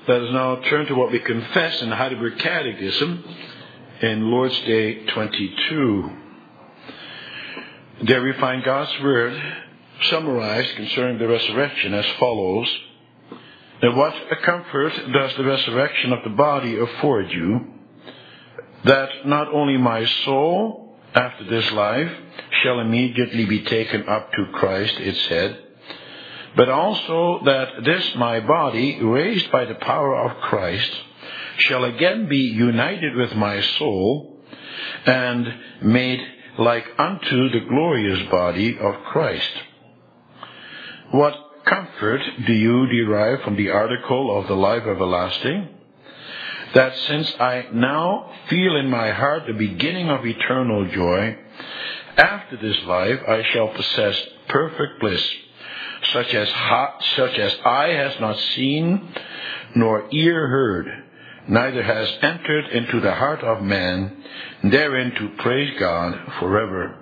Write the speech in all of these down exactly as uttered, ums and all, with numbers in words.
Let us now turn to what we confess in the Heidelberg Catechism in Lord's Day twenty-two. There we find God's Word summarized concerning the resurrection as follows. And what a comfort does the resurrection of the body afford you, that not only my soul, after this life, shall immediately be taken up to Christ its head, but also that this my body, raised by the power of Christ, shall again be united with my soul, and made like unto the glorious body of Christ. What comfort do you derive from the article of the life everlasting? That since I now feel in my heart the beginning of eternal joy, after this life I shall possess perfect bliss, such as ha- such as eye has not seen, nor ear heard, neither has entered into the heart of man, therein to praise God forever.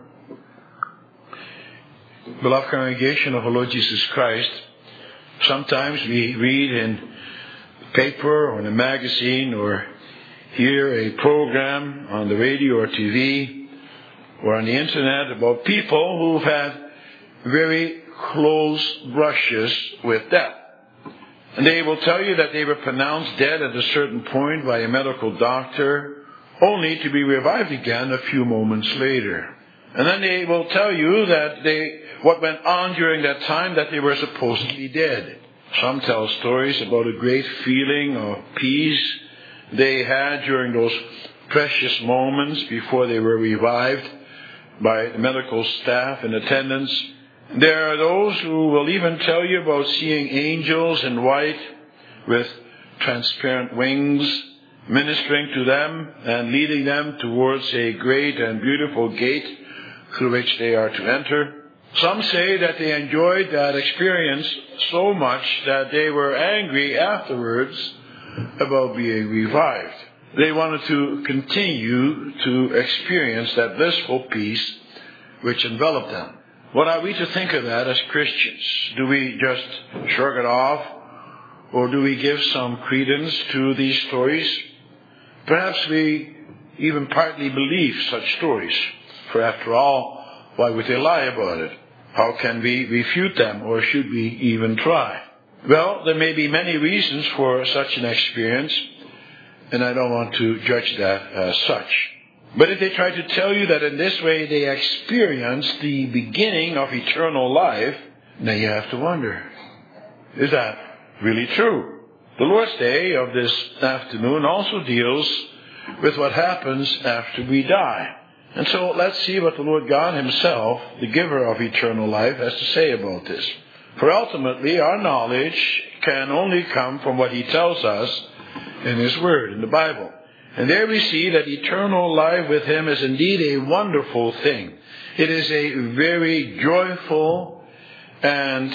Beloved congregation of our Lord Jesus Christ, sometimes we read in paper or in a magazine or hear a program on the radio or T V or on the internet about people who've had very close brushes with death. And they will tell you that they were pronounced dead at a certain point by a medical doctor, only to be revived again a few moments later. And then they will tell you that they, what went on during that time, that they were supposedly dead. Some tell stories about a great feeling of peace they had during those precious moments before they were revived by the medical staff in attendance. There are those who will even tell you about seeing angels in white with transparent wings, ministering to them and leading them towards a great and beautiful gate through which they are to enter. Some say that they enjoyed that experience so much that they were angry afterwards about being revived. They wanted to continue to experience that blissful peace which enveloped them. What are we to think of that as Christians? Do we just shrug it off, or do we give some credence to these stories? Perhaps we even partly believe such stories, for after all, why would they lie about it? How can we refute them, or should we even try? Well, there may be many reasons for such an experience, and I don't want to judge that as such. But if they try to tell you that in this way they experience the beginning of eternal life, then you have to wonder, is that really true? The Lord's Day of this afternoon also deals with what happens after we die. And so let's see what the Lord God Himself, the giver of eternal life, has to say about this. For ultimately, our knowledge can only come from what He tells us in His Word, in the Bible. And there we see that eternal life with Him is indeed a wonderful thing. It is a very joyful and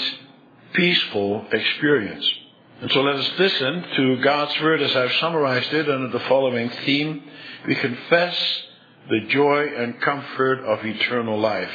peaceful experience. And so let us listen to God's Word as I've summarized it under the following theme. We confess the joy and comfort of eternal life.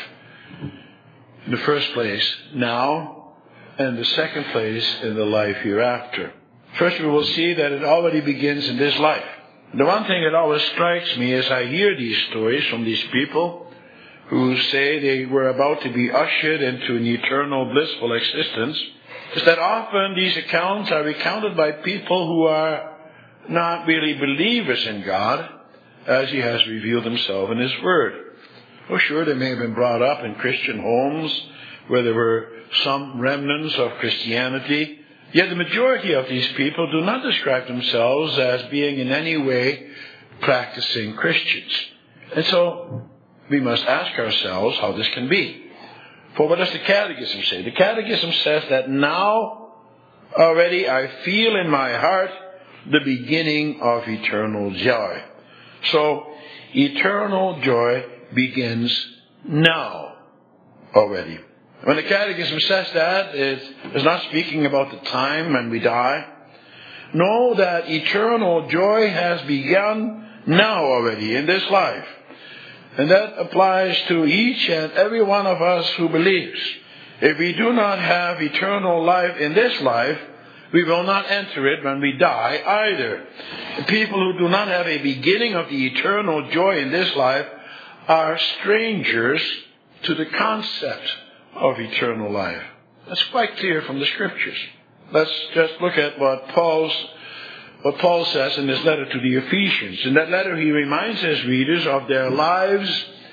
In the first place, now, and the second place, in the life hereafter. First, we will see that it already begins in this life. The one thing that always strikes me as I hear these stories from these people who say they were about to be ushered into an eternal blissful existence is that often these accounts are recounted by people who are not really believers in God as He has revealed Himself in His Word. Oh, sure, they may have been brought up in Christian homes where there were some remnants of Christianity. Yet the majority of these people do not describe themselves as being in any way practicing Christians. And so we must ask ourselves how this can be. For what does the Catechism say? The Catechism says that now already I feel in my heart the beginning of eternal joy. So eternal joy begins now already. When the Catechism says that, it is not speaking about the time when we die. Know that eternal joy has begun now already in this life. And that applies to each and every one of us who believes. If we do not have eternal life in this life, we will not enter it when we die either. People who do not have a beginning of the eternal joy in this life are strangers to the concept of eternal life. That's quite clear from the Scriptures. Let's just look at what Paul's what Paul says in his letter to the Ephesians. In that letter, he reminds his readers of their lives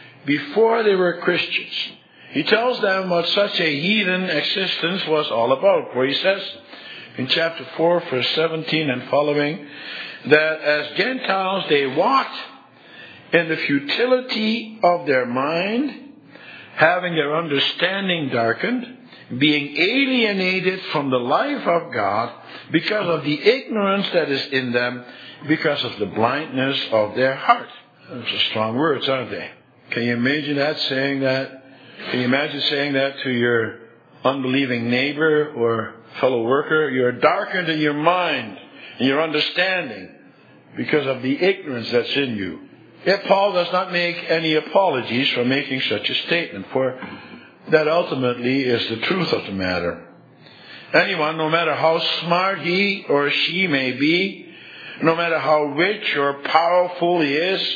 before they were Christians. He tells them what such a heathen existence was all about. For he says in chapter four, verse seventeen and following, that as Gentiles they walked in the futility of their mind, having their understanding darkened, being alienated from the life of God because of the ignorance that is in them, because of the blindness of their heart. Those are strong words, aren't they? Can you imagine that, saying that? Can you imagine saying that to your unbelieving neighbor or fellow worker? You're darkened in your mind and your understanding because of the ignorance that's in you. Yet Paul does not make any apologies for making such a statement, for that ultimately is the truth of the matter. Anyone, no matter how smart he or she may be, no matter how rich or powerful he is,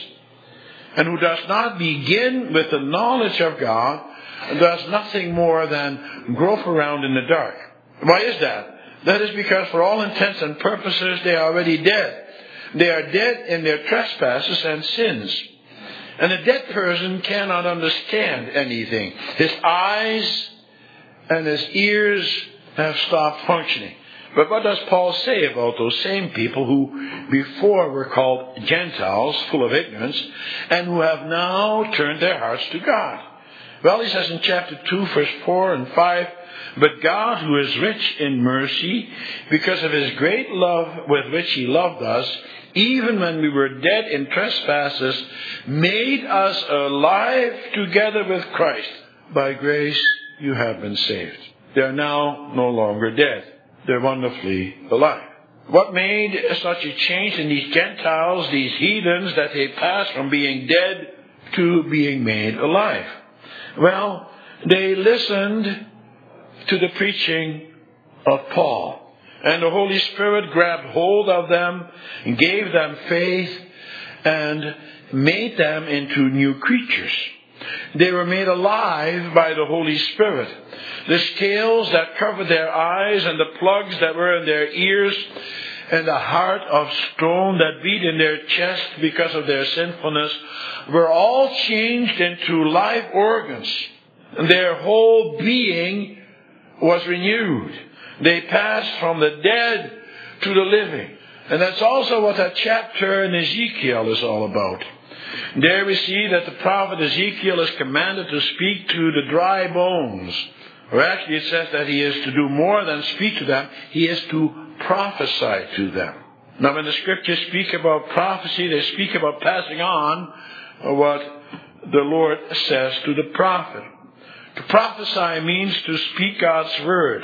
and who does not begin with the knowledge of God, does nothing more than grope around in the dark. Why is that? That is because for all intents and purposes they are already dead. They are dead in their trespasses and sins. And a dead person cannot understand anything. His eyes and his ears have stopped functioning. But what does Paul say about those same people who before were called Gentiles, full of ignorance, and who have now turned their hearts to God? Well, he says in chapter two, verse four and five, but God, who is rich in mercy, because of his great love with which he loved us, even when we were dead in trespasses, made us alive together with Christ. By grace you have been saved. They are now no longer dead. They're wonderfully alive. What made such a change in these Gentiles, these heathens, that they passed from being dead to being made alive? Well, they listened to the preaching of Paul. And the Holy Spirit grabbed hold of them, and gave them faith, and made them into new creatures. They were made alive by the Holy Spirit. The scales that covered their eyes, and the plugs that were in their ears, and the heart of stone that beat in their chest because of their sinfulness, were all changed into live organs. Their whole being was renewed. They passed from the dead to the living. And that's also what that chapter in Ezekiel is all about. There we see that the prophet Ezekiel is commanded to speak to the dry bones. Or actually it says that he is to do more than speak to them. He is to prophesy to them. Now when the scriptures speak about prophecy, they speak about passing on what the Lord says to the prophet. To prophesy means to speak God's word.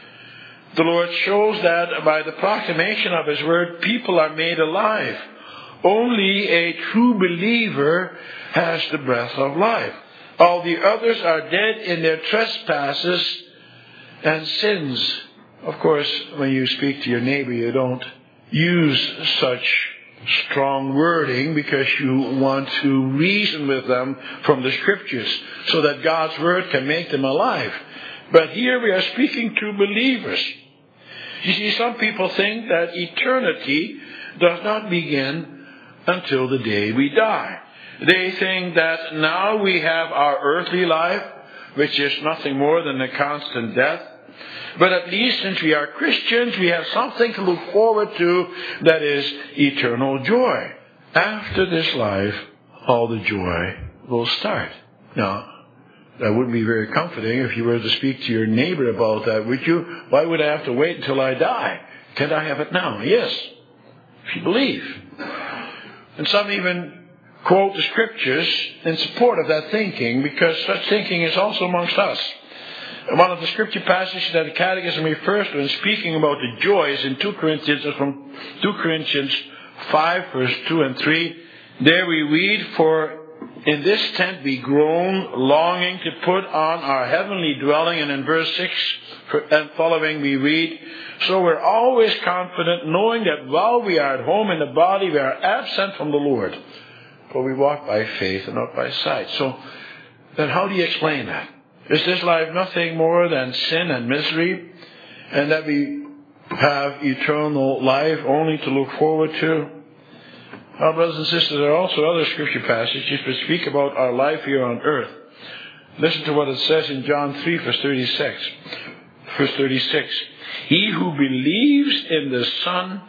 The Lord shows that by the proclamation of his word, people are made alive. Only a true believer has the breath of life. All the others are dead in their trespasses and sins. Of course, when you speak to your neighbor, you don't use such strong wording because you want to reason with them from the scriptures so that God's word can make them alive. But here we are speaking to believers. You see, some people think that eternity does not begin until the day we die. They think that now we have our earthly life, which is nothing more than a constant death. But at least since we are Christians, we have something to look forward to that is eternal joy. After this life, all the joy will start. Now, that wouldn't be very comforting if you were to speak to your neighbor about that, would you? Why would I have to wait until I die? Can't I have it now? Yes, if you believe. And some even quote the scriptures in support of that thinking, because such thinking is also amongst us. One of the scripture passages that the Catechism refers to in speaking about the joys in two Corinthians is from two Corinthians five, verse two and three. There we read, "For in this tent we groan, longing to put on our heavenly dwelling. And in verse six and following we read, so we're always confident, knowing that while we are at home in the body, we are absent from the Lord. For we walk by faith and not by sight. So then how do you explain that? Is this life nothing more than sin and misery, and that we have eternal life only to look forward to? Well, brothers and sisters, there are also other scripture passages which speak about our life here on earth. Listen to what it says in John three, verse thirty-six. Verse thirty-six. He who believes in the Son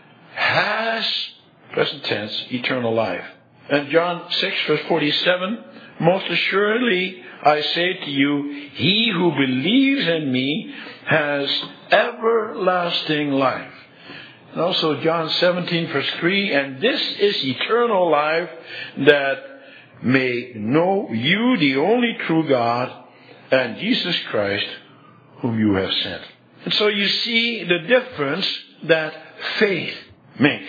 has, present tense, eternal life. And John six, verse forty-seven. Most assuredly, I say to you, he who believes in me has everlasting life. And also John seventeen, verse three, and this is eternal life, that may know you, the only true God, and Jesus Christ, whom you have sent. And so you see the difference that faith makes.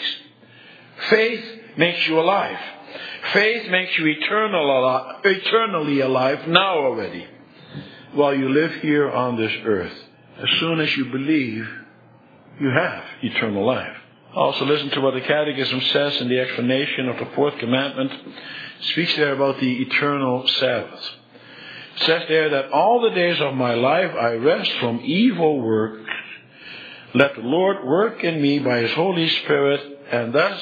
Faith makes you alive. Faith makes you eternal, eternally alive now already, while you live here on this earth. As soon as you believe, you have eternal life. Also listen to what the Catechism says in the explanation of the fourth commandment. It speaks there about the eternal Sabbath. It says there that all the days of my life I rest from evil work. Let the Lord work in me by His Holy Spirit, and thus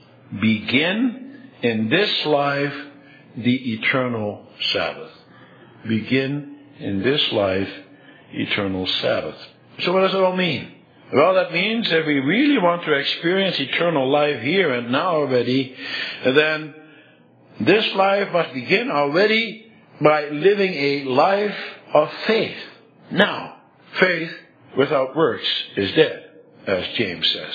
begin in this life the eternal Sabbath. Begin in this life eternal Sabbath. So what does it all mean? Well, that means if we really want to experience eternal life here and now already, then this life must begin already by living a life of faith. Now, faith without works is dead, as James says.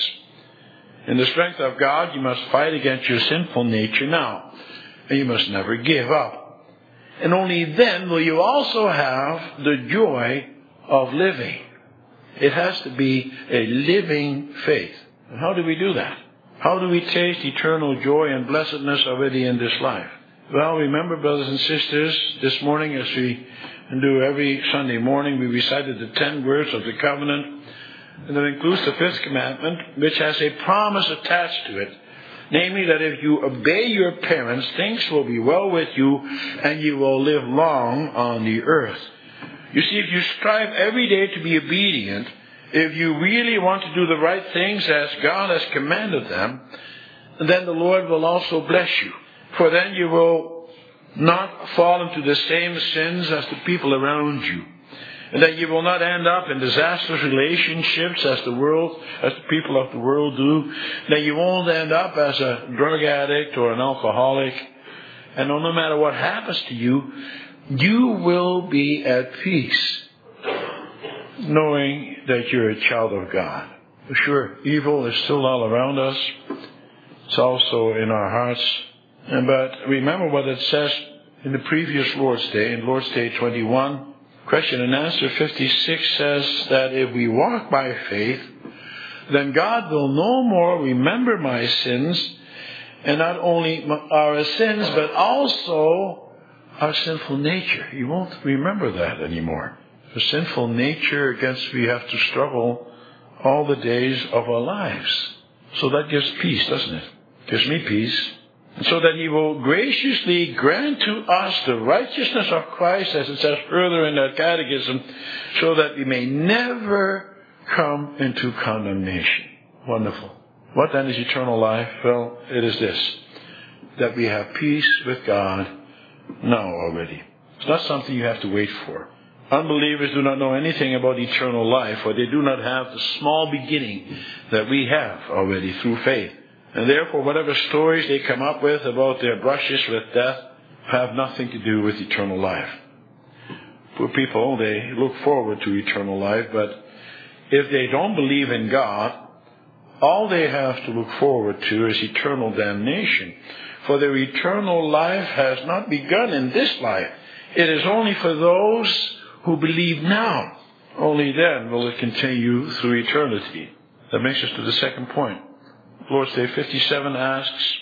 In the strength of God, you must fight against your sinful nature now, and you must never give up. And only then will you also have the joy of living. It has to be a living faith. And how do we do that? How do we taste eternal joy and blessedness already in this life? Well, remember, brothers and sisters, this morning as we do every Sunday morning, we recited the ten words of the covenant. And that includes the fifth commandment, which has a promise attached to it. Namely, that if you obey your parents, things will be well with you, and you will live long on the earth. You see, if you strive every day to be obedient, if you really want to do the right things as God has commanded them, then the Lord will also bless you. For then you will not fall into the same sins as the people around you. And that you will not end up in disastrous relationships as the world, as the people of the world do. That you won't end up as a drug addict or an alcoholic. And no matter what happens to you, you will be at peace, knowing that you're a child of God. For sure, evil is still all around us. It's also in our hearts. And but remember what it says in the previous Lord's Day, in Lord's Day twenty-one. Question and answer fifty-six says that if we walk by faith, then God will no more remember my sins, and not only our sins, but also our sinful nature. He won't remember that anymore. The sinful nature against we have to struggle all the days of our lives. So that gives peace, doesn't it? Gives me peace. So that He will graciously grant to us the righteousness of Christ, as it says further in that catechism, so that we may never come into condemnation. Wonderful. What then is eternal life? Well, it is this, that we have peace with God now already. It's not something you have to wait for. Unbelievers do not know anything about eternal life, or they do not have the small beginning that we have already through faith. And therefore, whatever stories they come up with about their brushes with death have nothing to do with eternal life. Poor people, they look forward to eternal life, but if they don't believe in God, all they have to look forward to is eternal damnation. For their eternal life has not begun in this life. It is only for those who believe now. Only then will it continue through eternity. That makes us to the second point. Lord's Day fifty-seven asks,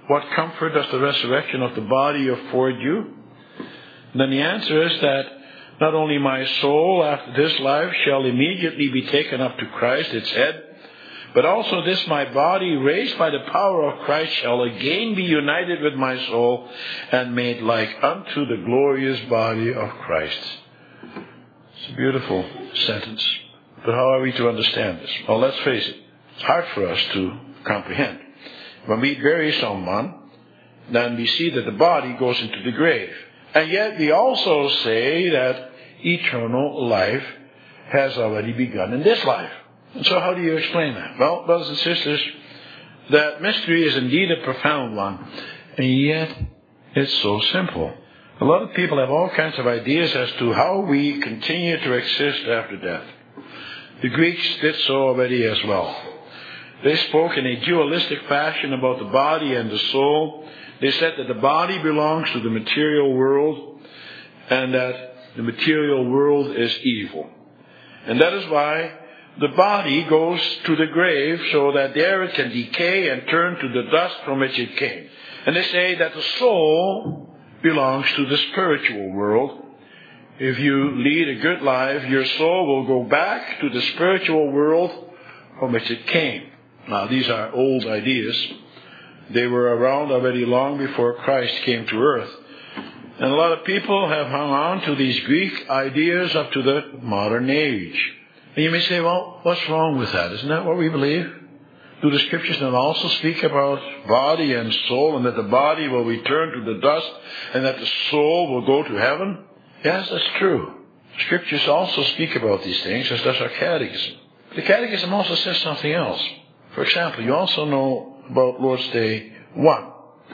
what comfort does the resurrection of the body afford you? And then the answer is that not only my soul after this life shall immediately be taken up to Christ, its head, but also this my body, raised by the power of Christ, shall again be united with my soul and made like unto the glorious body of Christ. It's a beautiful sentence. But how are we to understand this? Well, let's face it. It's hard for us to comprehend. When we bury someone, then we see that the body goes into the grave. And yet we also say that eternal life has already begun in this life. And so how do you explain that? Well, brothers and sisters, that mystery is indeed a profound one. And yet it's so simple. A lot of people have all kinds of ideas as to how we continue to exist after death. The Greeks did so already as well. They spoke in a dualistic fashion about the body and the soul. They said that the body belongs to the material world and that the material world is evil. And that is why the body goes to the grave so that there it can decay and turn to the dust from which it came. And they say that the soul belongs to the spiritual world. If you lead a good life, your soul will go back to the spiritual world from which it came. Now, these are old ideas. They were around already long before Christ came to earth. And a lot of people have hung on to these Greek ideas up to the modern age. And you may say, well, what's wrong with that? Isn't that what we believe? Do the scriptures not also speak about body and soul, and that the body will return to the dust, and that the soul will go to heaven? Yes, that's true. Scriptures also speak about these things, as does our catechism. The catechism also says something else. For example, you also know about Lord's Day one.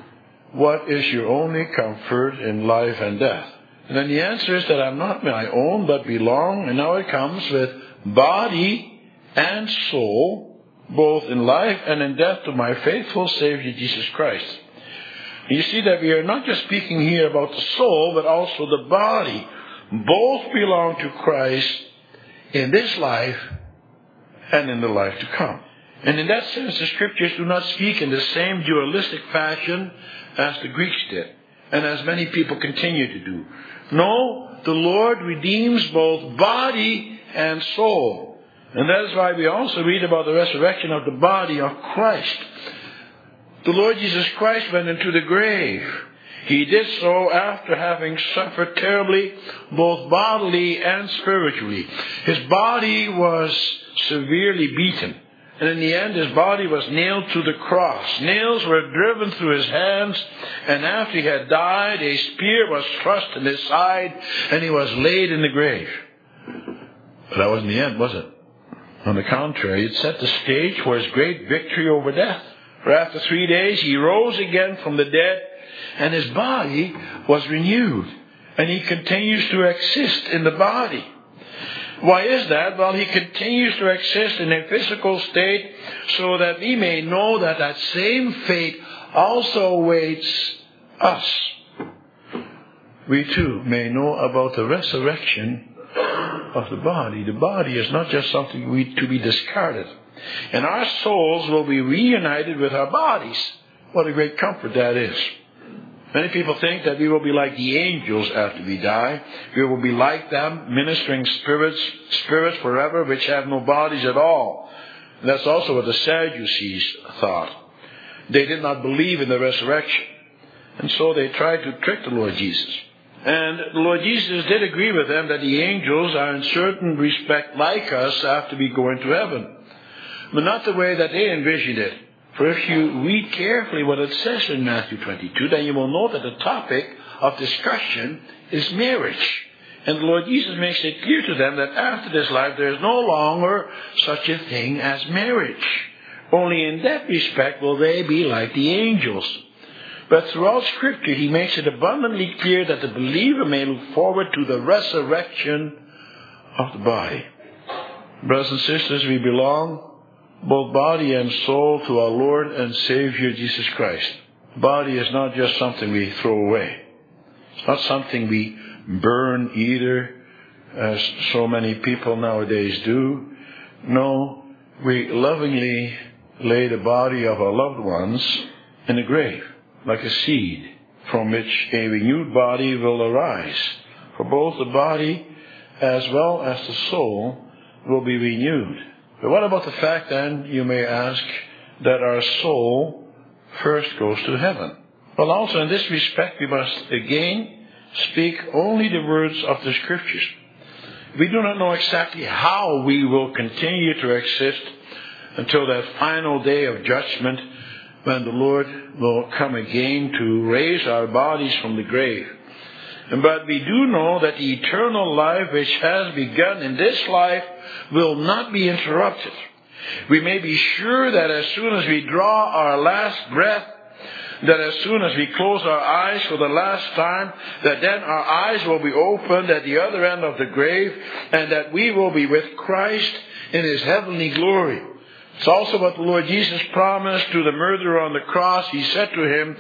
What is your only comfort in life and death? And then the answer is that I'm not my own, but belong, and now it comes with body and soul, both in life and in death, to my faithful Savior Jesus Christ. And you see that we are not just speaking here about the soul, but also the body. Both belong to Christ in this life and in the life to come. And in that sense, the scriptures do not speak in the same dualistic fashion as the Greeks did, and as many people continue to do. No, the Lord redeems both body and soul. And that is why we also read about the resurrection of the body of Christ. The Lord Jesus Christ went into the grave. He did so after having suffered terribly, both bodily and spiritually. His body was severely beaten. And in the end, his body was nailed to the cross. Nails were driven through his hands, and after he had died, a spear was thrust in his side, and he was laid in the grave. But that wasn't the end, was it? On the contrary, it set the stage for his great victory over death. For after three days, he rose again from the dead, and his body was renewed, and he continues to exist in the body. Why is that? Well, he continues to exist in a physical state so that we may know that that same fate also awaits us. We too may know about the resurrection of the body. The body is not just something we, to be discarded. And our souls will be reunited with our bodies. What a great comfort that is. Many people think that we will be like the angels after we die. We will be like them, ministering spirits, spirits forever, which have no bodies at all. And that's also what the Sadducees thought. They did not believe in the resurrection. And so they tried to trick the Lord Jesus. And the Lord Jesus did agree with them that the angels are in certain respect like us after we go into heaven. But not the way that they envisioned it. For if you read carefully what it says in Matthew twenty-two, then you will know that the topic of discussion is marriage. And the Lord Jesus makes it clear to them that after this life there is no longer such a thing as marriage. Only in that respect will they be like the angels. But throughout Scripture he makes it abundantly clear that the believer may look forward to the resurrection of the body. Brothers and sisters, we belong, both body and soul, to our Lord and Savior Jesus Christ. Body is not just something we throw away. It's not something we burn either, as so many people nowadays do. No, we lovingly lay the body of our loved ones in the grave. like a seed from which a renewed body will arise. For both the body as well as the soul will be renewed. But what about the fact then, you may ask, that our soul first goes to heaven? Well, also in this respect, we must again speak only the words of the Scriptures. We do not know exactly how we will continue to exist until that final day of judgment, when the Lord will come again to raise our bodies from the grave. But we do know that the eternal life which has begun in this life will not be interrupted. We may be sure that as soon as we draw our last breath, that as soon as we close our eyes for the last time, that then our eyes will be opened at the other end of the grave, and that we will be with Christ in His heavenly glory. It's also what the Lord Jesus promised to the murderer on the cross. He said to him,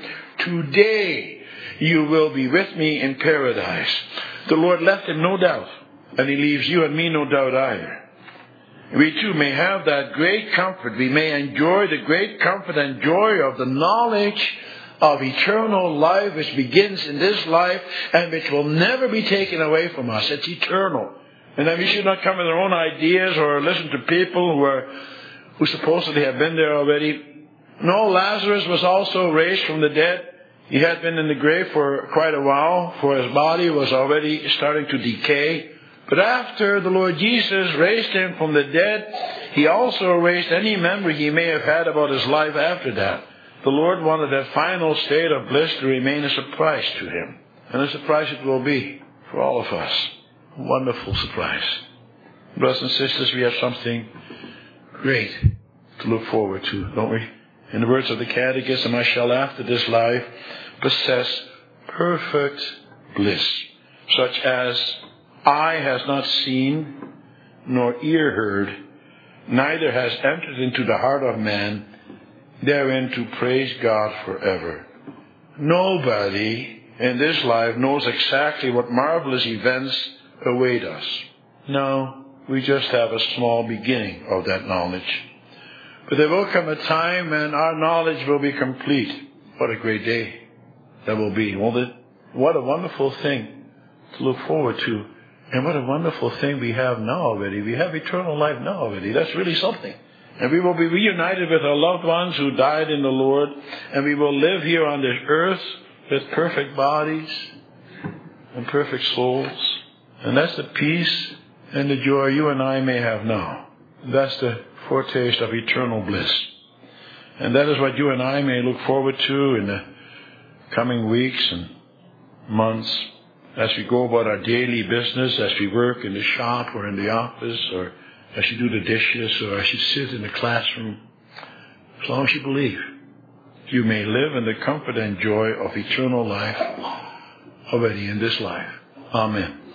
"Today you will be with me in paradise." The Lord left him no doubt, and He leaves you and me no doubt either. We too may have that great comfort. We may enjoy the great comfort and joy of the knowledge of eternal life which begins in this life and which will never be taken away from us. It's eternal. And then we should not come with our own ideas or listen to people who are who supposedly have been there already. No, Lazarus was also raised from the dead. He had been in the grave for quite a while, for his body was already starting to decay. But after the Lord Jesus raised him from the dead, He also raised any memory he may have had about his life after that. The Lord wanted that final state of bliss to remain a surprise to him. And a surprise it will be for all of us. A wonderful surprise. Brothers and sisters, we have something great to look forward to, don't we? In the words of the Catechism, I shall after this life possess perfect bliss, such as eye has not seen, nor ear heard, neither has entered into the heart of man, therein to praise God forever. Nobody in this life knows exactly what marvelous events await us. No, we just have a small beginning of that knowledge. But there will come a time when our knowledge will be complete. What a great day that will be, won't it? What a wonderful thing to look forward to. And what a wonderful thing we have now already. We have eternal life now already. That's really something. And we will be reunited with our loved ones who died in the Lord. And we will live here on this earth with perfect bodies and perfect souls. And that's the peace and the joy you and I may have now. That's the foretaste of eternal bliss. And that is what you and I may look forward to in the coming weeks and months as we go about our daily business, as we work in the shop or in the office, or as you do the dishes, or as you sit in the classroom. As long as you believe, you may live in the comfort and joy of eternal life already in this life. Amen.